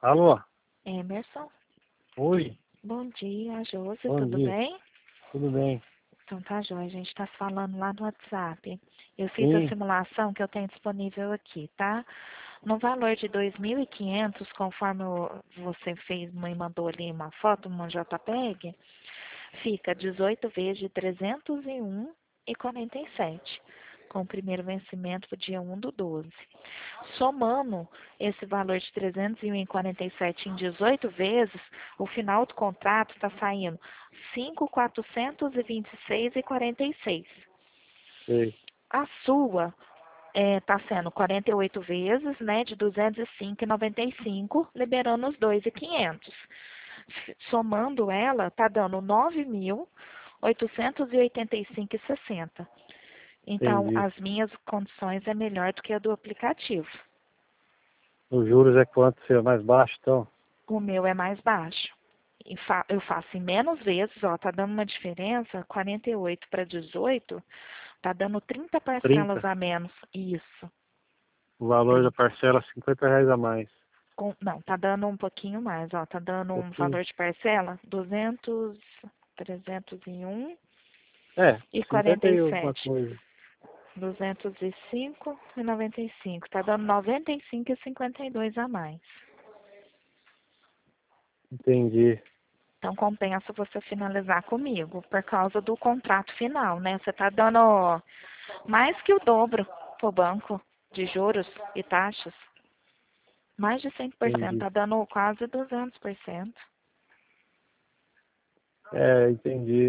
Alô? Emerson, Oi? bom dia, Josi, Bom tudo dia. bem? Tudo bem? Então tá jóia, a gente está falando lá no WhatsApp. Eu fiz a Sim, simulação que eu tenho disponível aqui, tá? No valor de 2.500, conforme você fez, me mandou ali uma foto, uma JPEG, fica 18 vezes de 301,47, com o primeiro vencimento para o dia 1/12. Somando esse valor de 301,47 em 18 vezes, o final do contrato está saindo 5.426,46. sei. A sua está sendo 48 vezes, né, de 205,95, liberando os 2.500. Somando ela, está dando 9.885,60. Então, Entendi. as minhas condições é melhor do que a do aplicativo. Os juros é quanto ser mais baixo, então? O meu é mais baixo. Eu faço em menos vezes, ó, tá dando uma diferença, 48 para 18, tá dando 30 parcelas 30. a menos. Isso, O valor da 30. parcela é R$ 50 a mais. Não, tá dando um pouquinho mais, ó, tá dando Um um pouquinho. valor de parcela, 200, 301 É, e 50 e alguma 47. coisa. 205,95. Tá dando 95,52 a mais. Entendi. Então compensa você finalizar comigo, por causa do contrato final, né? Você tá dando mais que o dobro pro banco de juros e taxas. Mais de 100%, Entendi. tá dando quase 200%. Entendi.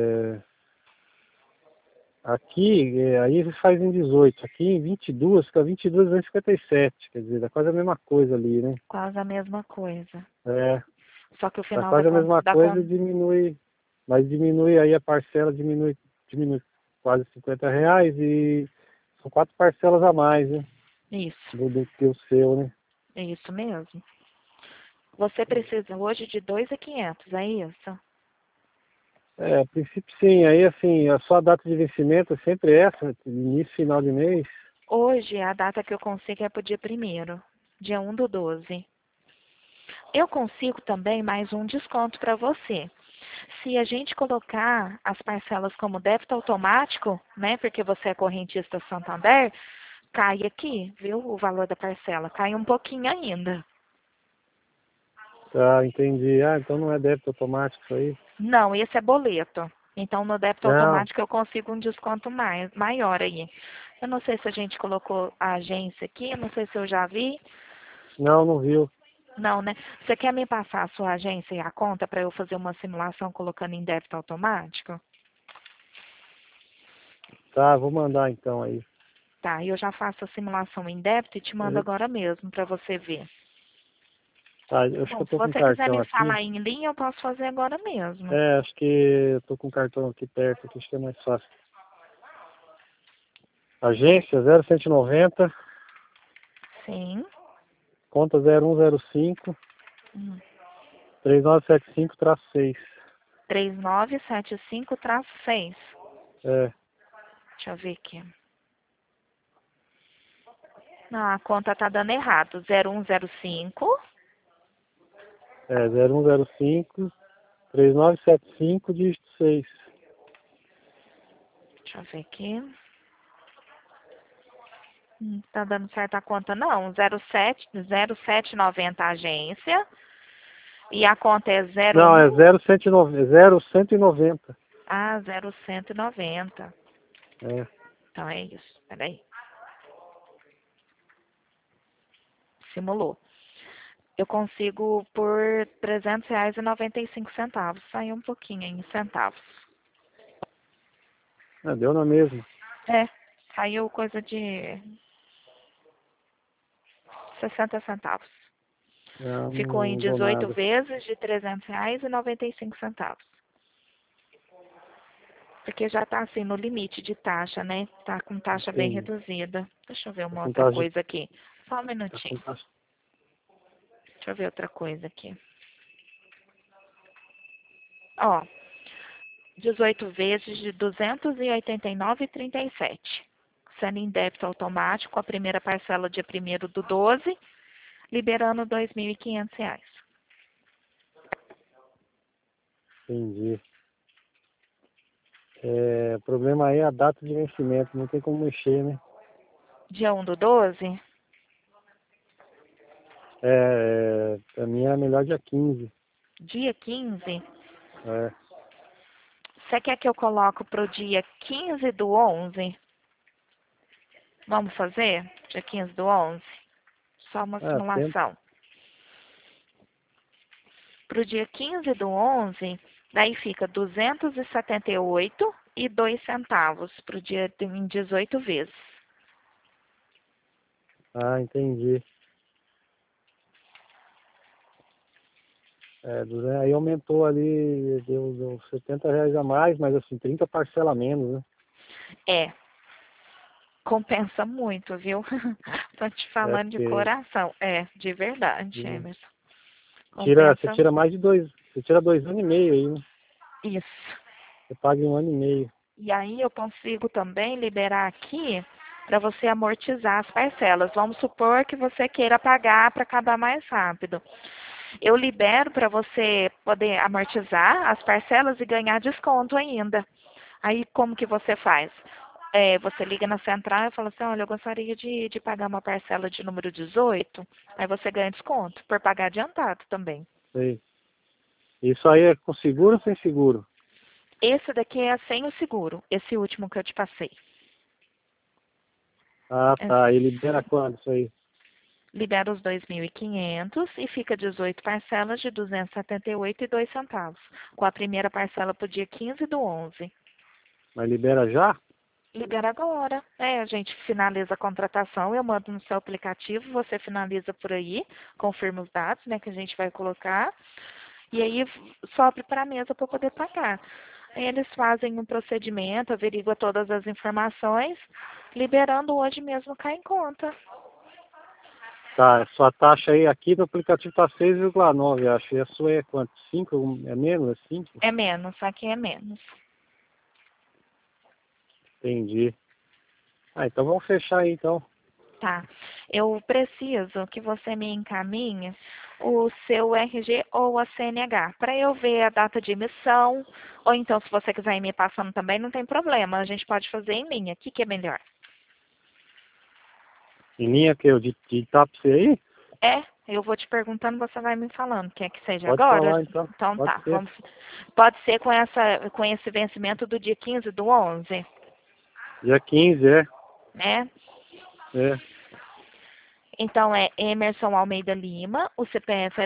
Aqui, aí faz em 18. Aqui em 22, fica 22,57. Quer dizer, dá quase a mesma coisa ali, né? Quase a mesma coisa. É, Só que o dá final quase a mesma coisa e diminui. Mas diminui aí a parcela, diminui quase R$ 50 e são 4 parcelas a mais, né? Isso, Do que o seu, né? é isso mesmo. Você precisa hoje de 2.500, é isso? A princípio sim, aí assim, a sua data de vencimento é sempre essa, início, final de mês. Hoje a data que eu consigo é pro dia 1º, dia 1/12. Eu consigo também mais um desconto para você. Se a gente colocar as parcelas como débito automático, né, porque você é correntista Santander, cai aqui, viu, o valor da parcela, cai um pouquinho ainda. Tá, entendi. Ah, então não é débito automático isso aí? Não, esse é boleto. Então no débito Não, automático eu consigo um desconto maior aí. Eu não sei se a gente colocou a agência aqui, eu não sei se eu já vi. não viu. Não, né? Você quer me passar a sua agência e a conta para eu fazer uma simulação colocando em débito automático? Tá, vou mandar então aí. Tá, eu já faço a simulação em débito e te mando Eu- agora mesmo para você ver. Tá, eu acho que Bom, eu se tô com você quiser cartão me aqui. falar em linha, eu posso fazer agora mesmo. Acho que eu tô com o cartão aqui perto, que acho que é mais fácil. Agência 0190, Sim. conta 0105, Hum. 3975-6. 3975-6. É, Deixa eu ver aqui. Não, a conta tá dando errado. 0105. 0105, 3975, dígito 6. Deixa eu ver aqui. Tá dando certo a conta não. 0790 agência. E a conta é Não, 01. é 0190. Ah, 0190. É, Então é isso. Peraí. Simulou. Eu consigo por R$ 300,95. Saiu um pouquinho em centavos. deu na mesma. É, saiu coisa de 60 centavos. Não, Ficou em não dou 18 nada. vezes de R$ 300,95. Porque já tá assim no limite de taxa, né? Tá com taxa bem Entendi. reduzida. Deixa eu ver Tá uma com outra taxa, coisa aqui. Só um tá com minutinho. taxa. Deixa eu ver outra coisa aqui. Ó, 18 vezes de 289,37. Sendo em débito automático, a primeira parcela dia 1º do 12, liberando R$ 2.500. Entendi. O problema aí é a data de vencimento, não tem como mexer, né? Dia 1/12? Pra mim era melhor dia 15. Dia 15? É. Você quer que eu coloque para o dia 15/11? Vamos fazer? Dia 15/11? Só uma Tempo. simulação. Para o dia 15/11, daí fica 278,02 para o dia em 18 vezes. Ah, entendi. Aí aumentou ali, deu R$ 70 a mais, mas assim, 30 parcela a menos, né? É, compensa muito, viu? Tô te falando de Porque coração. De verdade, hum, Emerson. você Compensa tira mais de dois, você tira 2 anos e meio aí, né? isso. Você paga em 1 ano e meio. E aí eu consigo também liberar aqui para você amortizar as parcelas. Vamos supor que você queira pagar para acabar mais rápido. Eu libero para você poder amortizar as parcelas e ganhar desconto ainda. Aí como que você faz? Você liga na central e fala assim, olha, eu gostaria de pagar uma parcela de número 18. Aí você ganha desconto por pagar adiantado também. Sei. Isso aí é com seguro ou sem seguro? Esse daqui é sem o seguro, esse último que eu te passei. Ah, É, tá. E libera quando isso aí? libera os 2.500 e fica 18 parcelas de R$ 278,02. Com a primeira parcela para o dia 15/11. Mas libera já? Libera agora. A gente finaliza a contratação, eu mando no seu aplicativo, você finaliza por aí, confirma os dados, né, que a gente vai colocar, e aí sobe para a mesa para poder pagar. Aí eles fazem um procedimento, averigua todas as informações, liberando hoje mesmo cai em conta. Tá, sua taxa aí aqui no aplicativo tá 6,9, acho. E a sua é quanto? 5? É menos? É 5? É menos, aqui é menos. Entendi. Ah, então vamos fechar aí então. Tá. Eu preciso que você me encaminhe o seu RG ou a CNH, para eu ver a data de emissão, ou então se você quiser ir me passando também, não tem problema, a gente pode fazer em linha. O que é melhor? Em linha que eu digitar pra você aí? Eu vou te perguntando, você vai me falando. Quer que seja Pode agora? falar então. Então Pode tá, ser. vamos. Pode ser com esse vencimento do dia 15/11, Dia 15, né? É. Então é Emerson Almeida Lima, o CPF é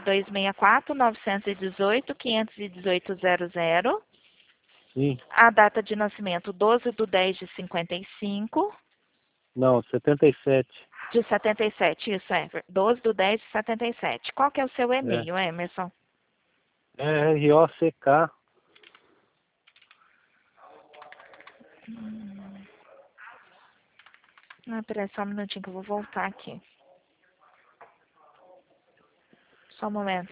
264-918-518-00. Sim. A data de nascimento 12/10 de 55, Não, 77. de 77, isso é, 12/10 de 77. Qual que é o seu É. e-mail, Emerson? É ROCK. Peraí, só um minutinho que eu vou voltar aqui. Só um momento.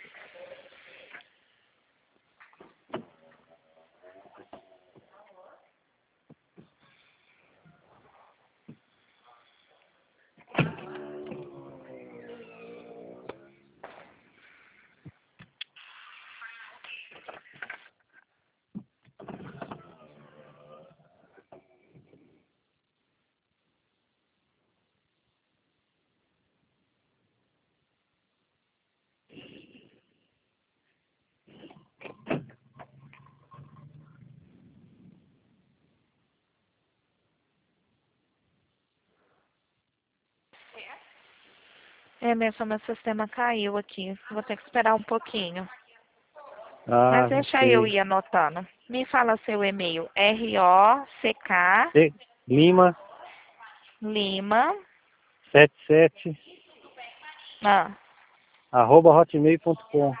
Emerson, meu sistema caiu aqui. Vou ter que esperar um pouquinho. Mas Ah, deixa eu sei. ir anotando. Me fala seu e-mail. ROCK Lima Lima. 77 Ah, @hotmail.com.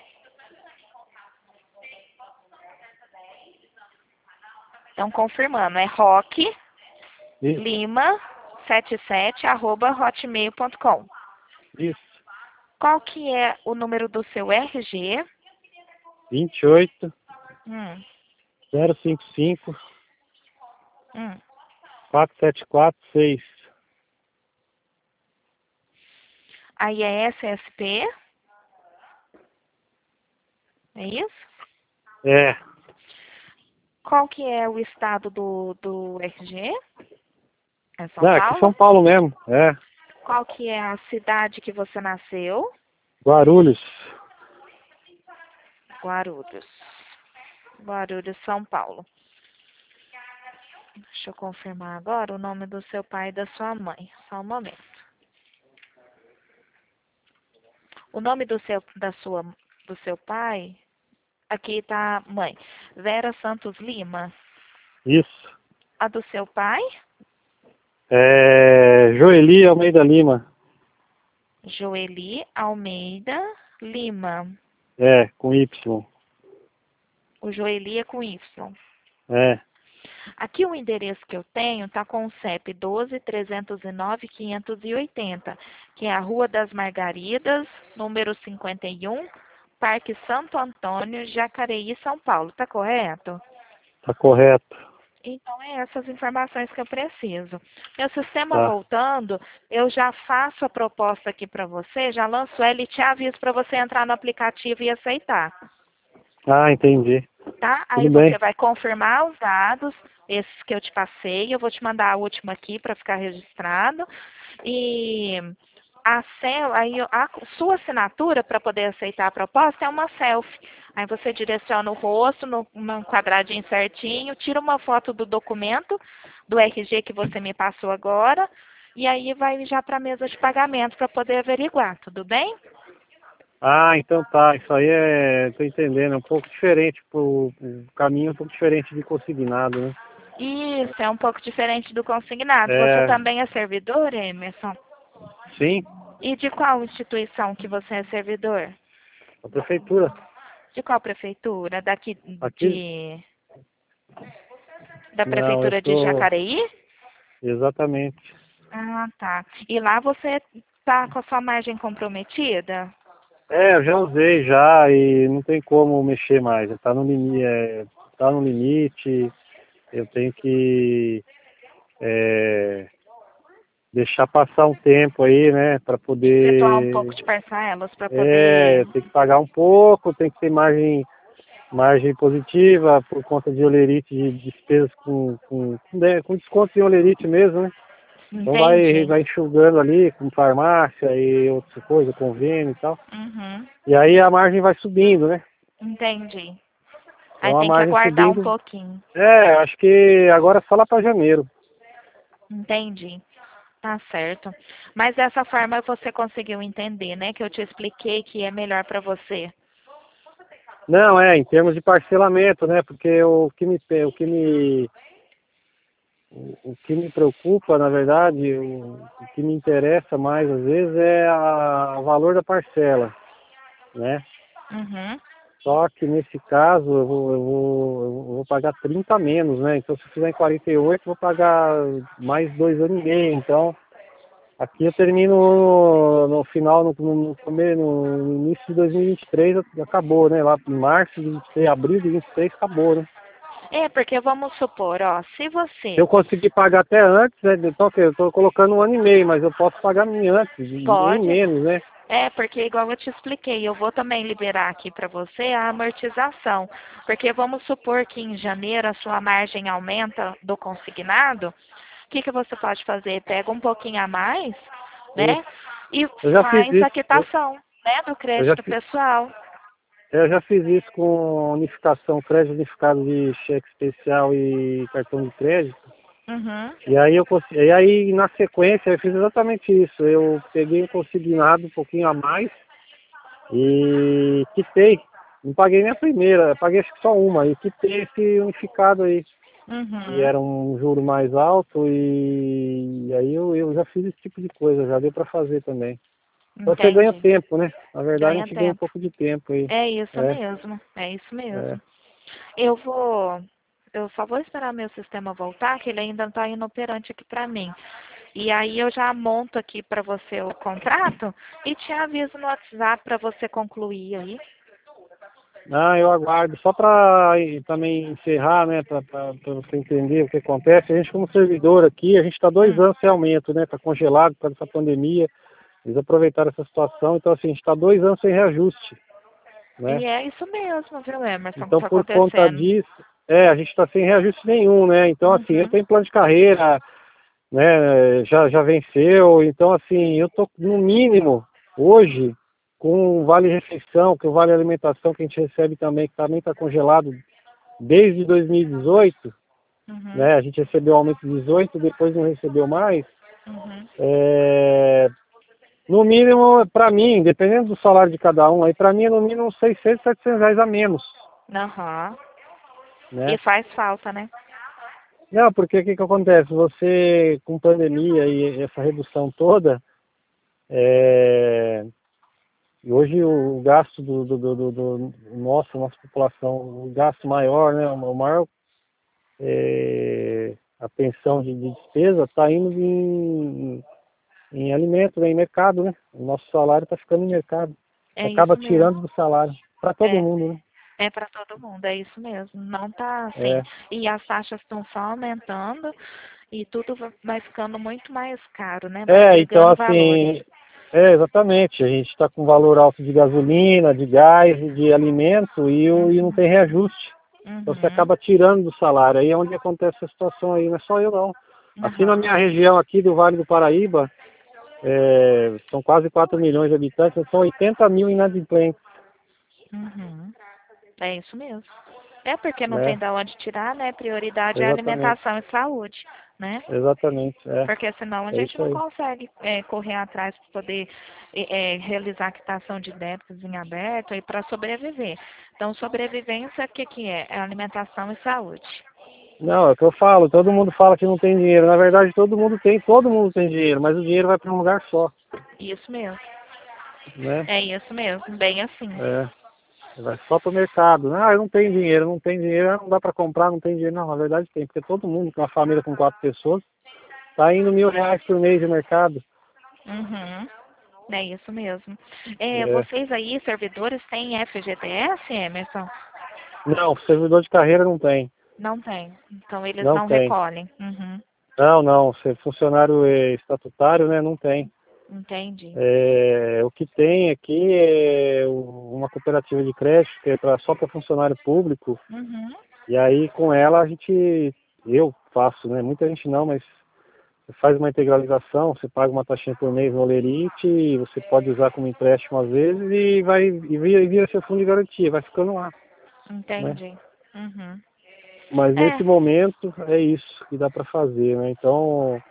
então confirmando. É rock Isso, Lima 77 @hotmail.com. isso. Qual que é o número do seu RG? 28 Hum, 055 hum. 4746. Aí é SSP, é isso? É. Qual que é o estado do RG? É São Não, aqui em São Paulo? Paulo mesmo. É. Qual que é a cidade que você nasceu? Guarulhos. Guarulhos. Guarulhos, São Paulo. Deixa eu confirmar agora o nome do seu pai e da sua mãe. Só um momento. O nome do seu pai, aqui tá mãe. Vera Santos Lima. Isso. A do seu pai? É. Joeli Almeida Lima. Joeli Almeida Lima. É, com Y. O Joeli é com Y. É. Aqui o endereço que eu tenho está com o CEP 12.309.580, que é a Rua das Margaridas, número 51, Parque Santo Antônio, Jacareí, São Paulo. Tá correto? Tá correto. Então, é essas informações que eu preciso. Meu sistema Tá. voltando, eu já faço a proposta aqui para você, já lanço ela e te aviso para você entrar no aplicativo e aceitar. Ah, entendi. Tá? Aí Tudo você bem. vai confirmar os dados, esses que eu te passei. Eu vou te mandar a última aqui para ficar registrado. E aí a sua assinatura para poder aceitar a proposta é uma selfie. Aí você direciona o rosto no quadradinho certinho, tira uma foto do documento, do RG que você me passou agora, e aí vai já para a mesa de pagamento para poder averiguar, tudo bem? Ah, então tá. Isso aí tô entendendo. É um pouco diferente, o caminho é um pouco diferente de consignado, né? Isso, é um pouco diferente do consignado. Você É, também é servidor, Emerson? sim, E de qual instituição que você é servidor? a prefeitura. De qual prefeitura? Daqui Aqui, da não, eu prefeitura de sou, Jacareí? exatamente. Ah, tá. E lá você tá com a sua margem comprometida? É, eu já usei já e não tem como mexer mais. Tá no limite, tá no limite. Eu tenho que deixar passar um tempo aí, né, para Efetuar um pouco poder, de parcelas para poder. tem que pagar um pouco, tem que ter margem positiva por conta de olerite, de despesas com desconto em olerite mesmo, né? Então Entendi. vai enxugando ali com farmácia e outras coisas, convênio e tal. Uhum. E aí a margem vai subindo, né? Entendi. Aí Então a tem que margem aguardar um subindo. pouquinho. Acho que agora é só lá para janeiro. Entendi. Tá certo. Mas dessa forma você conseguiu entender, né? Que eu te expliquei que é melhor para você. Não, em termos de parcelamento, né? Porque o que me preocupa, na verdade, o que me interessa mais às vezes é o valor da parcela, né? Uhum. Só que nesse caso eu vou pagar 30 a menos, né? Então se eu fizer em 48, eu vou pagar mais 2 anos e meio. Então aqui eu termino no final, no início de 2023, acabou, né? Lá em março de 23, abril de 23, acabou, né? É, porque vamos supor, ó, se Se você eu conseguir pagar até antes, né? Então, ok, eu estou colocando 1 ano e meio, mas eu posso pagar antes, em pode, menos, né? porque igual eu te expliquei, eu vou também liberar aqui para você a amortização, porque vamos supor que em janeiro a sua margem aumenta do consignado, o que que você pode fazer? Pega um pouquinho a mais, Isso. né, e Eu já fiz faz isso. a quitação, né, do Eu já, crédito fi- pessoal. eu já fiz isso com unificação, crédito unificado de cheque especial e cartão de crédito. Uhum, E aí e aí na sequência eu fiz exatamente isso. Eu peguei um consignado um pouquinho a mais e quitei. Não paguei nem a primeira, eu paguei acho que só uma, e quitei esse unificado aí. E uhum, era um juro mais alto e aí eu já fiz esse tipo de coisa, já deu para fazer também. Então você ganha entendi. tempo, né? Na verdade a Ganha gente ganha um tempo. pouco de tempo aí. É isso É, mesmo, é isso é. mesmo. Eu vou, eu só vou esperar meu sistema voltar, que ele ainda não está inoperante aqui para mim. E aí eu já monto aqui para você o contrato e te aviso no WhatsApp para você concluir aí. Ah, eu aguardo. Só para também encerrar, né? Para você entender o que acontece. A gente como servidor aqui, a gente está 2 Hum, anos sem aumento, né? Está congelado por causa dessa pandemia. Eles aproveitaram essa situação, então assim, a gente está 2 anos sem reajuste, né? E é isso mesmo, viu, Emerson, que Então está por conta acontecendo. disso, a gente está sem reajuste nenhum, né? Então assim, eu Uhum. tenho plano de carreira, né? Já venceu, então assim, eu tô no mínimo hoje com o vale refeição, que o vale alimentação que a gente recebe também, que também está congelado desde 2018, Uhum. né? A gente recebeu aumento de 18, depois não recebeu mais. Uhum. No mínimo, para mim, dependendo do salário de cada um, aí para mim é no mínimo 600, 700 reais a menos, Aham. E né? faz falta, né? Não, porque o que que acontece? Você, com pandemia e essa redução toda, e hoje o gasto nossa população, o gasto maior, né? O maior, a pensão de despesa está indo em alimento, né, em mercado, né? O nosso salário está ficando em mercado. É Acaba isso mesmo. tirando do salário. Para todo É, mundo, né? é para todo mundo, é isso mesmo. Não tá assim. É, E as taxas estão só aumentando e tudo vai ficando muito mais caro, né? Vai então agregando valores. assim, exatamente. A gente está com valor alto de gasolina, de gás, de alimento e não Uhum. tem reajuste. Então você Uhum. acaba tirando do salário. Aí é onde acontece essa situação aí, não é só eu não. Aqui na Aham. minha região aqui do Vale do Paraíba, são quase 4 milhões de habitantes, são 80 mil inadimplentes, Uhum. É isso mesmo. É porque não tem né? da onde tirar, né? Prioridade é Exatamente, alimentação e saúde, né? exatamente, Porque senão a é gente isso não aí. consegue correr atrás para poder realizar a quitação de débitos em aberto e para sobreviver. Então, sobrevivência, o que, que é? É alimentação e saúde. Não, é o que eu falo, todo mundo fala que não tem dinheiro. Na verdade, todo mundo tem dinheiro, mas o dinheiro vai para um lugar só, Isso mesmo. né? É isso mesmo, bem assim. Vai só para o mercado. Ah, eu não tenho dinheiro, não tem dinheiro, não dá para comprar, não tem dinheiro. Não, na verdade tem, porque todo mundo, com uma família com 4 pessoas, tá indo R$ 1.000 por mês de mercado. Uhum. É isso mesmo. É, Vocês aí, servidores, têm FGTS, Emerson? não, servidor de carreira não tem. Não tem. Então, eles Não não tem. recolhem. Uhum. Não, ser funcionário estatutário, né, não tem. Entendi. O que tem aqui é uma cooperativa de crédito que é só para funcionário público. Uhum. E aí com ela eu faço, né? Muita gente não, mas você faz uma integralização, você paga uma taxinha por mês no Olerite, você pode usar como empréstimo às vezes e vira seu fundo de garantia, vai ficando lá, né? Entendi. Uhum. Mas É, nesse momento é isso que dá para fazer, né? Então,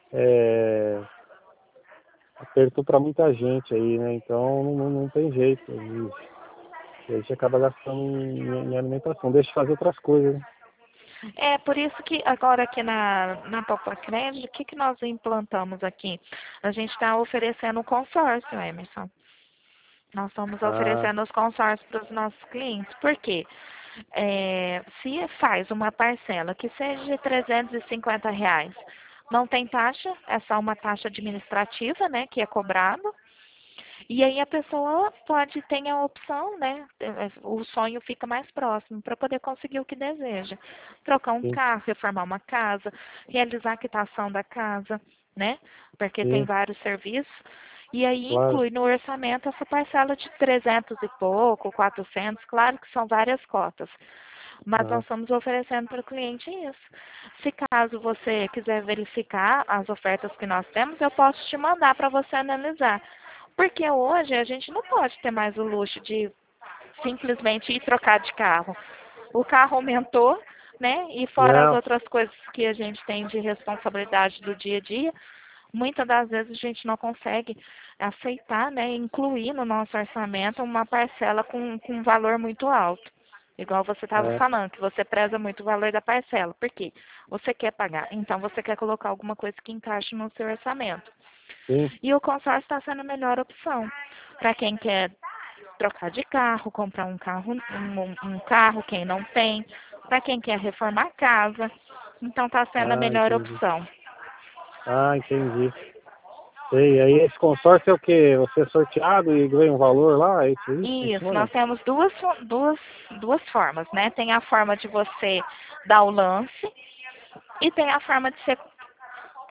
apertou para muita gente aí, né? Então não tem jeito. E a gente acaba gastando em alimentação, deixa de fazer outras coisas, né? por isso que agora aqui na Poupa Crédito, o que, que nós implantamos aqui? A gente está oferecendo o consórcio, Emerson. Nós estamos Ah, oferecendo os consórcios para os nossos clientes. Por quê? Se faz uma parcela que seja de R$ 350, não tem taxa, é só uma taxa administrativa, né, que é cobrado. E aí a pessoa pode ter a opção, né? O sonho fica mais próximo para poder conseguir o que deseja. Trocar um sim, carro, reformar uma casa, realizar a quitação da casa, né? Porque tem sim, vários serviços. E aí claro, inclui no orçamento essa parcela de 300 e pouco, 400, claro que são várias cotas. Mas nós aham, estamos oferecendo para o cliente isso. Se caso você quiser verificar as ofertas que nós temos, eu posso te mandar para você analisar. Porque hoje a gente não pode ter mais o luxo de simplesmente ir trocar de carro. O carro aumentou, né? E fora as não, outras coisas que a gente tem de responsabilidade do dia a dia, muitas das vezes a gente não consegue aceitar, né? Incluir no nosso orçamento uma parcela com um valor muito alto. Igual você estava é, falando, que você preza muito o valor da parcela. Por quê? Você quer pagar. Então você quer colocar alguma coisa que encaixe no seu orçamento. sim, E o consórcio está sendo a melhor opção para quem quer trocar de carro, comprar um carro, quem não tem, para quem quer reformar a casa. Então está sendo a melhor entendi, opção. entendi. Sei, aí esse consórcio é o quê? Você é sorteado e ganha um valor lá, é isso aí? Isso, Funciona? nós temos duas formas, né? Tem a forma de você dar o lance e tem a forma de você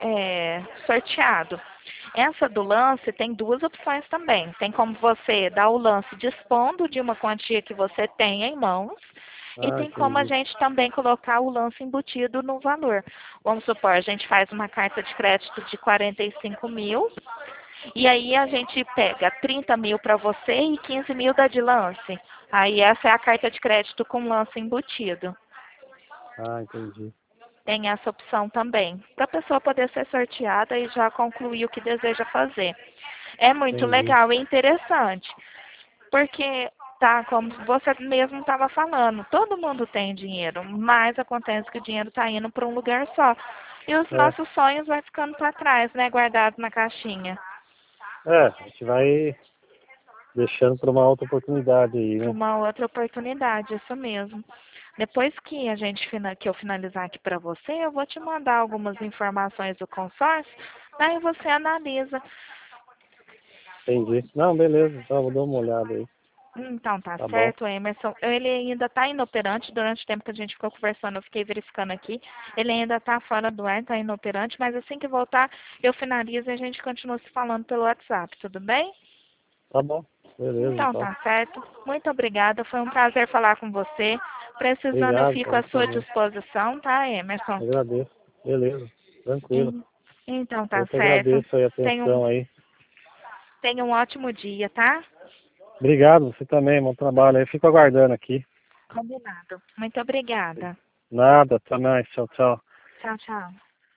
sorteado. Essa do lance tem duas opções também. Tem como você dar o lance dispondo de uma quantia que você tem em mãos, e Ah, tem como a entendi. gente também colocar o lance embutido no valor. Vamos supor, a gente faz uma carta de crédito de 45 mil, e aí a gente pega 30 mil para você e 15 mil dá de lance. Aí essa é a carta de crédito com lance embutido. Ah, entendi. Tem essa opção também, para a pessoa poder ser sorteada e já concluir o que deseja fazer. É muito Entendi. legal e interessante, porque, tá, como você mesmo estava falando, todo mundo tem dinheiro, mas acontece que o dinheiro está indo para um lugar só. E os É, nossos sonhos vão ficando para trás, né, guardados na caixinha. a gente vai deixando para uma outra oportunidade aí, Para né? uma outra oportunidade, isso mesmo. Depois que que eu finalizar aqui para você, eu vou te mandar algumas informações do consórcio, daí você analisa. Entendi. Não, beleza, então vou dar uma olhada aí. Então, tá Tá bom. certo, Emerson. Ele ainda está inoperante. Durante o tempo que a gente ficou conversando, eu fiquei verificando aqui. Ele ainda está fora do ar, está inoperante, mas assim que voltar, eu finalizo e a gente continua se falando pelo WhatsApp, tudo bem? Tá bom. Beleza, Então, então. tá certo. Muito obrigada. Foi um prazer falar com você. Precisando, eu Obrigado, fico pra à você sua também. disposição, tá, Emerson? Agradeço. Beleza. Tranquilo. En- Então, tá Eu que certo. agradeço aí a Tenha um, atenção aí. tenha um ótimo dia, tá? Obrigado, você também, bom trabalho aí. Fico aguardando aqui. Combinado. Muito obrigada. Nada, até mais. Tchau, tchau. Tchau, tchau.